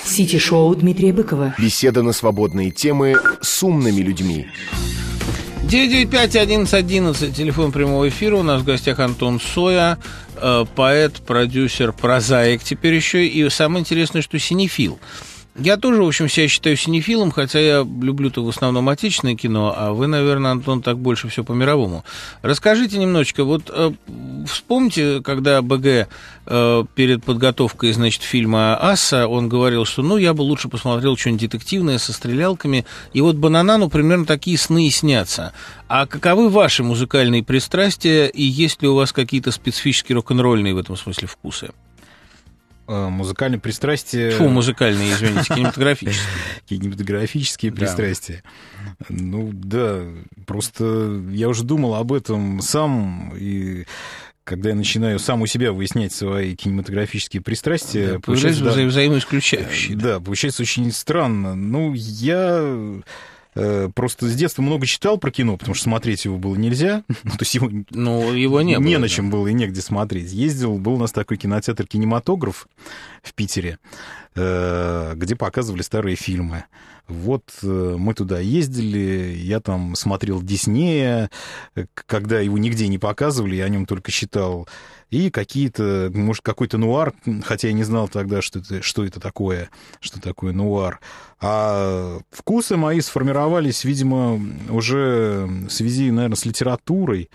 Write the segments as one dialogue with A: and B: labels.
A: Сити-шоу Дмитрия Быкова.
B: Беседа на свободные темы с умными людьми.
C: 995-1111, телефон прямого эфира. У нас в гостях Антон Соя, поэт, продюсер, прозаик теперь еще. И самое интересное, что синефил. Я тоже, в общем, себя считаю синефилом, хотя я люблю-то в основном отечественное кино, а вы, наверное, Антон, так больше все по-мировому. Расскажите немножечко, вот вспомните, когда БГ перед подготовкой, значит, фильма «Асса», он говорил, что, я бы лучше посмотрел что-нибудь детективное со стрелялками, и вот «Бананану» примерно такие сны и снятся. А каковы ваши музыкальные пристрастия, и есть ли у вас какие-то специфические рок-н-ролльные в этом смысле вкусы?
D: Музыкальные пристрастия...
C: Музыкальные, извините, кинематографические.
D: Кинематографические пристрастия. Да, просто я уже думал об этом сам, и когда я начинаю сам у себя выяснять свои кинематографические пристрастия...
C: Получается взаимоисключающие.
D: Да, получается очень странно. Я... Просто с детства много читал про кино, потому что смотреть его было нельзя. То есть его
C: не было.
D: Не на чем было и негде смотреть. Был у нас такой кинотеатр «Кинематограф» в Питере, где показывали старые фильмы. Мы туда ездили, я там смотрел Диснея, когда его нигде не показывали, я о нем только читал. И какой-то нуар, хотя я не знал тогда, что это такое, что такое нуар. А вкусы мои сформировались, видимо, уже в связи, наверное, с литературой.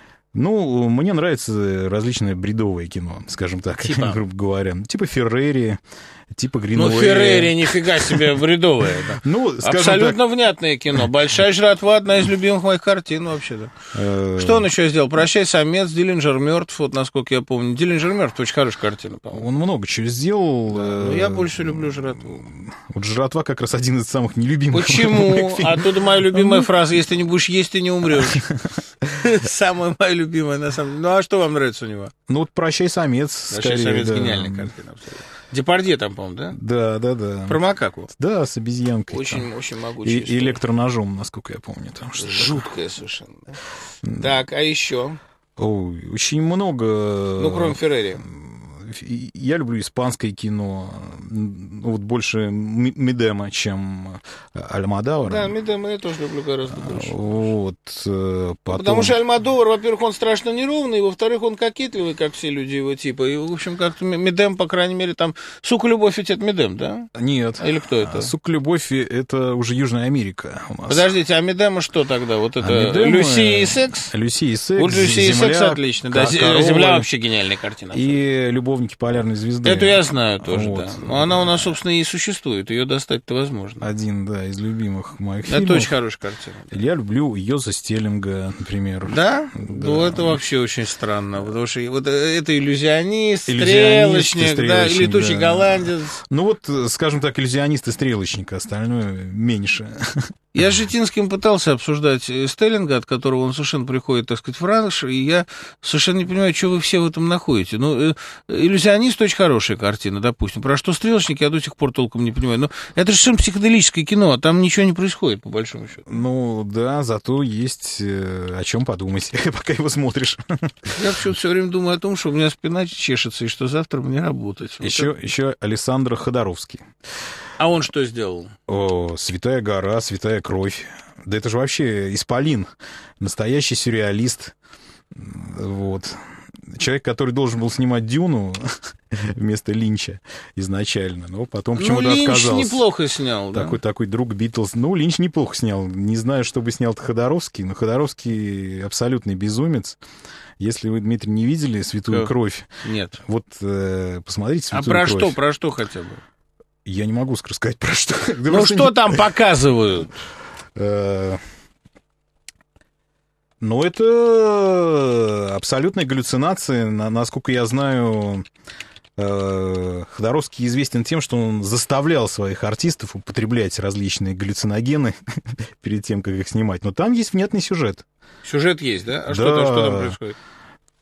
D: Мне нравится различное бредовое кино, скажем так, грубо говоря. Типа Феррери, типа Гринуэя.
C: Феррери, нифига себе, бредовое. Абсолютно внятное кино. «Большая жратва» — одна из любимых моих картин вообще-то. Что он еще сделал? «Прощай, самец», «Диллинджер мертв», насколько я помню. «Диллинджер мертв» — очень хорошая картина, по-моему.
D: Он много чего сделал.
C: Но я больше люблю «Жратву».
D: «Жратва» как раз один из самых нелюбимых.
C: Почему? Оттуда моя любимая фраза: «Если не будешь есть, ты не умрешь». Самая моя любимая, на самом деле. А что вам нравится у него?
D: «Прощай, самец».
C: «Прощай, самец» — гениальная картина, абсолютно. Депардье там, по-моему, да?
D: Да.
C: Про макаку?
D: Да, с обезьянкой.
C: Очень могучая
D: и электроножом, насколько я помню. Там
C: жуткая совершенно. Так, а еще?
D: Очень много...
C: кроме Феррери.
D: Я люблю испанское кино, больше Мидема, чем Альмодовара.
C: Да, Мидема я тоже люблю гораздо больше.
D: Потому
C: что Альмодовар, во-первых, он страшно неровный, во-вторых, он кокетливый, как все люди его типа. И, в общем, как-то Мидем, по крайней мере, там... «Сука, любовь» ведь это Мидем, да?
D: Нет.
C: Или кто это?
D: «Сука, любовь» — это уже Южная Америка у нас.
C: Подождите, а Мидема что тогда? Люси и секс?
D: Люси и секс,
C: Люси и секс отлично. Да, «Земля» вообще гениальная картина.
D: И «Любовники полярной звезды».
C: Это я знаю тоже, да. Но она у нас, собственно, и существует. Ее достать-то возможно.
D: Один, из любимых моих фильмов.
C: Это очень хорошая картина.
D: Я люблю Йоза Стеллинга, например.
C: Да? Это вообще очень странно. Потому что это иллюзионист, стрелочник, да, и летучий голландец.
D: Скажем так, иллюзионист и стрелочник, остальное меньше.
C: Я с Житинским пытался обсуждать Стеллинга, от которого он совершенно приходит, так сказать, в ранж, и я совершенно не понимаю, что вы все в этом находите. «Иллюзионист» — очень хорошая картина, допустим. Про что «Стрелочник» я до сих пор толком не понимаю. Это же совершенно психоделическое кино, а там ничего не происходит, по большому счету.
D: Зато есть о чем подумать, пока его смотришь.
C: Я все время думаю о том, что у меня спина чешется, и что завтра мне работать.
D: Еще Александр Ходоровский.
C: А он что сделал?
D: «Святая гора», «Святая кровь». Да это же вообще исполин, настоящий сюрреалист. Человек, который должен был снимать «Дюну» вместо Линча изначально, но потом почему-то отказался.
C: Линч неплохо снял, да?
D: Такой друг Битлз. Линч неплохо снял. Не знаю, что бы снял Ходоровский, но Ходоровский абсолютный безумец. Если вы, Дмитрий, не видели «Святую кровь»,
C: нет.
D: Посмотрите «Святую кровь».
C: А про что хотя бы?
D: Я не могу сказать, про что.
C: Что там показывают?
D: Это абсолютная галлюцинация. Насколько я знаю, Ходоровский известен тем, что он заставлял своих артистов употреблять различные галлюциногены перед тем, как их снимать. Но там есть внятный сюжет.
C: Сюжет есть, да? Что там происходит?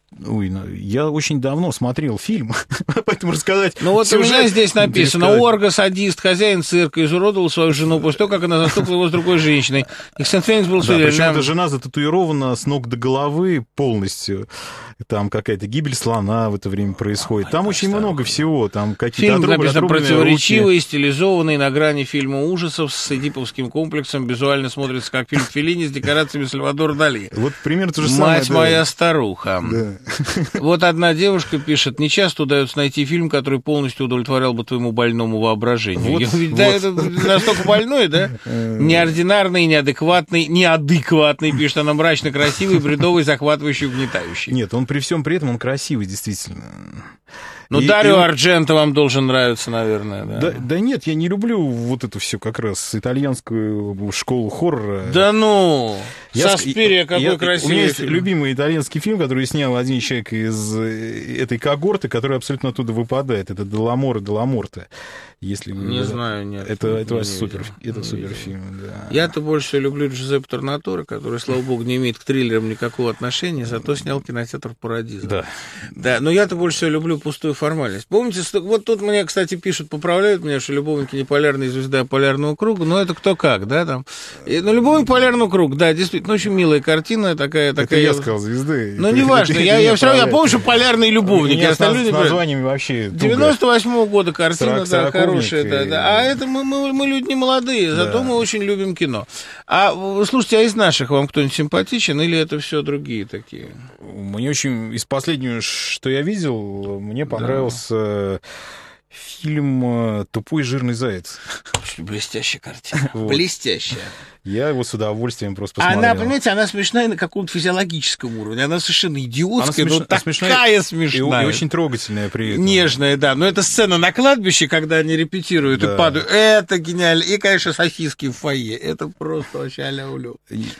D: я очень давно смотрел фильм, поэтому рассказать...
C: Ну вот у меня здесь написано: Орго, садист, хозяин цирка, изуродовал свою жену после того, как она застукала его с другой женщиной. Эксцентренец был судья.
D: Причем эта жена зататуирована с ног до головы полностью. Там какая-то гибель слона в это время происходит. Там очень много всего. Там какие-то
C: фильм написано противоречивый,
D: руки.
C: стилизованный, на грани фильма ужасов, с эдиповским комплексом, визуально смотрится как фильм Феллини с декорациями Сальвадора Дали.
D: Вот примерно то же самое.
C: «Мать моя старуха». Да. Вот одна девушка пишет: не часто удается найти фильм, который полностью удовлетворял бы твоему больному воображению. Вот. Да, это настолько больной, да? Неординарный, неадекватный, пишет она, мрачно красивый, бредовый, захватывающий, угнетающий.
D: Нет, он при всем при этом он красивый, действительно.
C: Ну, Дарио Ардженто вам должен нравиться, наверное, да?
D: Да нет, я не люблю вот эту все как раз итальянскую школу хоррора.
C: Да ну! Саспирия, какой красивый.
D: У меня есть
C: фильм.
D: любимый итальянский фильм, который снял один человек из этой когорты, который абсолютно оттуда выпадает. Это «Деламоре де ла Морте». Если вы...
C: Не знаю, нет.
D: Это супер фильм, да.
C: Я-то больше всего люблю Джузеппе Торнаторе, который, слава богу, не имеет к триллерам никакого отношения, зато снял «Кинотеатр Парадиза». Да, но я-то больше всего люблю пустую формальность. Помните, вот тут мне, кстати, пишут, поправляют меня, что любовники не полярная звезда, а полярного круга, но это кто как, да, там. Ну, любовник полярного круга, да, действительно, очень милая картина, такая...
D: Это я сказал, звезды.
C: Ну, неважно, я все равно, я помню, что полярный любовник.
D: Я с названиями вообще
C: 98-го года картина, да, хорошая, да. А это мы люди не молодые, зато мы очень любим кино. А, слушайте, а из наших вам кто-нибудь симпатичен, или это все другие такие?
D: Мне очень, из последнего, что я видел, мне понравился фильм «Тупой жирный заяц».
C: Очень блестящая картина. Вот. Блестящая.
D: Я его с удовольствием просто посмотрел.
C: Она, понимаете, она смешная на каком-то физиологическом уровне. Она совершенно идиотская, но такая смешная.
D: И очень трогательная при этом.
C: Нежная, да. Но эта сцена на кладбище, когда они репетируют и падают, это гениально. И, конечно, сосиски в фойе. Это просто вообще а-ля-улю.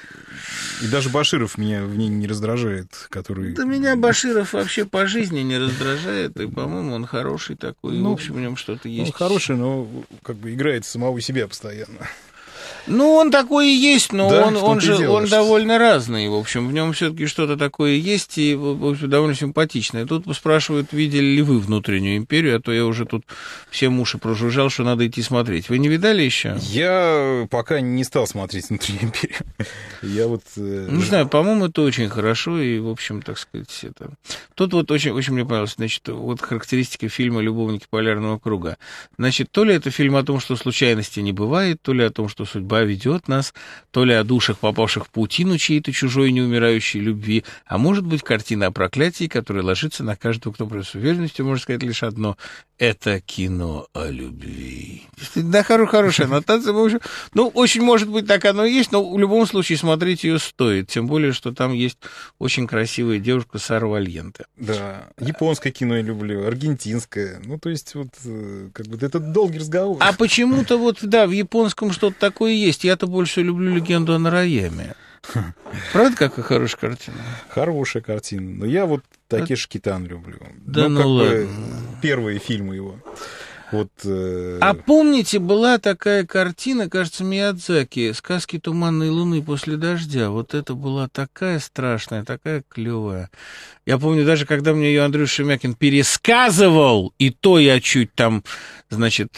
D: И даже Баширов меня в ней не раздражает, который...
C: Да меня Баширов вообще по жизни не раздражает, и, по-моему, он хороший такой, и, в общем, в нем что-то есть.
D: Он хороший, но как бы играет самого себя постоянно.
C: Ну, он такой и есть, но
D: да,
C: он довольно разный. В общем, в нем все-таки что-то такое есть, и, в общем, довольно симпатичное. Тут спрашивают, видели ли вы «Внутреннюю империю», а то я уже тут все уши прожужжал, что надо идти смотреть. Вы не видали еще?
D: Я пока не стал смотреть «Внутреннюю империю». Я вот...
C: Не знаю, по-моему, это очень хорошо, и, в общем, так сказать, это... Тут вот очень мне понравилось, значит, вот характеристика фильма «Любовники полярного круга». Значит, то ли это фильм о том, что случайности не бывает, то ли о том, что судьба ведет нас, то ли о душах, попавших в паутину чьей-то чужой неумирающей любви, а может быть, картина о проклятии, которая ложится на каждого, кто с уверенностью может сказать лишь одно: это кино о любви. Да, хорошая аннотация. Ну, очень может быть, так оно и есть, но в любом случае смотреть ее стоит, тем более, что там есть очень красивая девушка Сара Вальенте.
D: Да, японское кино я люблю, аргентинское, ну, то есть, вот, как бы, это долгий разговор.
C: А почему-то вот, да, в японском что-то такое есть. Я-то больше люблю «Легенду о Нараяме». Правда, какая хорошая картина?
D: Хорошая картина. Но я вот Такеши Китано люблю.
C: Да ну ладно.
D: Первые фильмы его. Вот,
C: А помните, была такая картина, кажется, Миядзаки, «Сказки туманной луны после дождя». Вот это была такая страшная, такая клевая. Я помню, даже когда мне ее Андрюша Шемякин пересказывал, и то я чуть там, значит,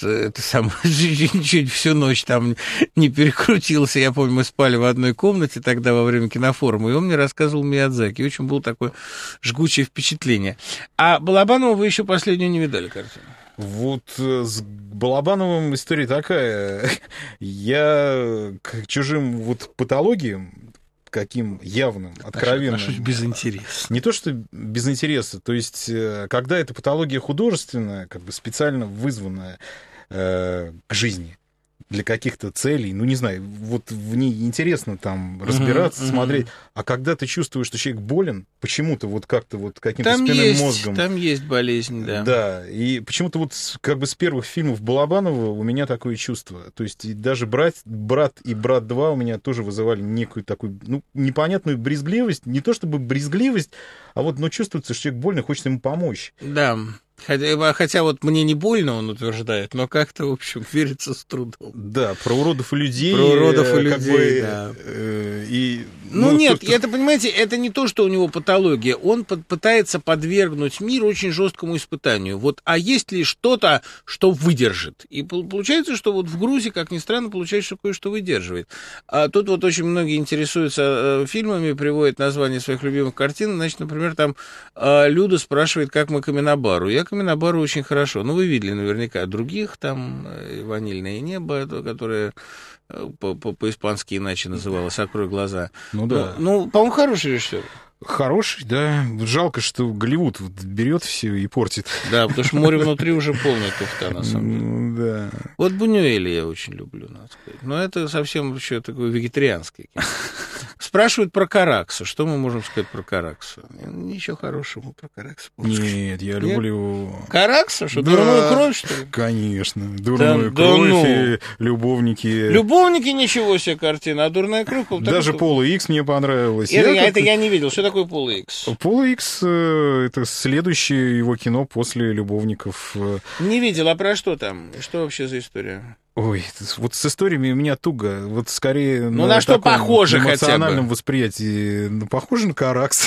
C: чуть всю ночь там не перекрутился. Я помню, мы спали в одной комнате тогда во время кинофорума, и он мне рассказывал Миядзаки. Очень было такое жгучее впечатление. А Балабанова вы еще последнюю не видали картину?
D: Вот с Балабановым история такая. Я к чужим вот патологиям, каким явным, откровенным...
C: без интереса.
D: Не то, что без интереса. То есть, когда эта патология художественная, как бы специально вызванная к жизни, для каких-то целей, ну, не знаю, вот в ней интересно там разбираться, смотреть, а когда ты чувствуешь, что человек болен, почему-то вот как-то вот каким-то спинным мозгом...
C: Там есть болезнь, да.
D: Да, и почему-то вот как бы с первых фильмов Балабанова у меня такое чувство. То есть и даже «Брат» и «Брат 2» у меня тоже вызывали некую такую, ну, непонятную брезгливость, не то чтобы брезгливость, а вот, ну, чувствуется, что человек больный, хочет ему помочь.
C: Да. Хотя вот мне не больно, он утверждает, но как-то, в общем, верится с трудом.
D: Да, про уродов и людей.
C: Про уродов и
D: как
C: людей,
D: бы,
C: да.
D: Нет,
C: это, понимаете, это не то, что у него патология. Он пытается подвергнуть мир очень жесткому испытанию. Вот, а есть ли что-то, что выдержит? И получается, что вот в Грузии, как ни странно, получается, что кое-что выдерживает. А тут вот очень многие интересуются фильмами, приводят названия своих любимых картин. Значит, например, там Люда спрашивает, как мы Каменобару. Я Каменобару очень хорошо. Ну, вы видели наверняка других, там «Ванильное небо», которое по-испански иначе называлось «Открой глаза».
D: Ну да.
C: Ну, по-моему, хороший режиссер.
D: Хороший, да. Жалко, что Голливуд вот берет все и портит.
C: Да, потому что «Море внутри» уже полная туфта, на самом деле.
D: Ну, да.
C: Вот Бунюэля я очень люблю, надо сказать. Но это совсем еще такое вегетарианское кино. Спрашивают про Каракса. Что мы можем сказать про Каракса? Ничего хорошего про Каракса.
D: Нет, я люблю...
C: Каракса? Что,
D: Да,
C: дурную кровь, что ли?
D: Конечно. Дурную кровь и любовники.
C: Любовники ничего себе картина, а дурная кровь...
D: Даже Пола Икс мне понравилось.
C: Это я не видел. Что такое Пола Икс?
D: Пола Икс — это следующее его кино после «Любовников».
C: Не видел, а про что там? Что вообще за история?
D: Ой, вот с историями у меня туго. Вот скорее
C: на что похоже хотя бы?
D: Эмоциональном восприятии. Ну, похоже на Каракс.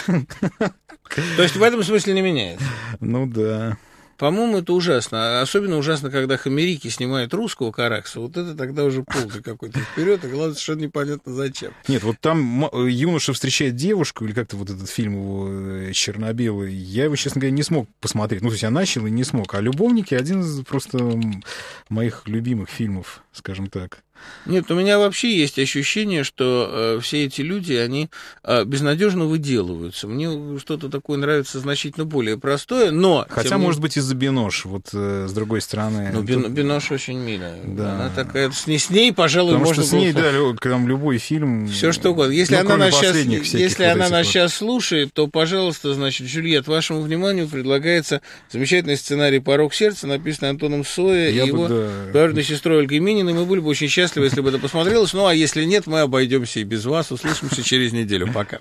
C: То есть в этом смысле не меняется?
D: Ну да.
C: По-моему, это ужасно. Особенно ужасно, когда Хамерики снимает русского Каракса. Вот это тогда уже полный какой-то вперед, и главное, совершенно непонятно зачем.
D: Нет, вот там юноша встречает девушку, или как-то вот этот фильм его черно-белый, я его, честно говоря, не смог посмотреть. Ну, то есть я начал и не смог. А «Любовники» — один из просто моих любимых фильмов, скажем так.
C: Нет, у меня вообще есть ощущение, что все эти люди, они безнадежно выделываются. Мне что-то такое нравится значительно более простое, но...
D: Хотя, может быть, из-за Бинош, вот с другой стороны.
C: Ну, Бинош очень милая.
D: Да.
C: Она такая... С ней, пожалуй,
D: потому
C: можно
D: что с ней, да, там любой фильм...
C: Все что угодно. Если
D: ну,
C: она нас сейчас слушает, то, пожалуйста, значит, Жюльет, вашему вниманию предлагается замечательный сценарий «Порог сердца», написанный Антоном Соя и его двоюродной сестрой Ольгой Мининой. Мы были бы очень счастливы, если бы это посмотрелось. Ну, а если нет, мы обойдемся и без вас. Услышимся через неделю. Пока.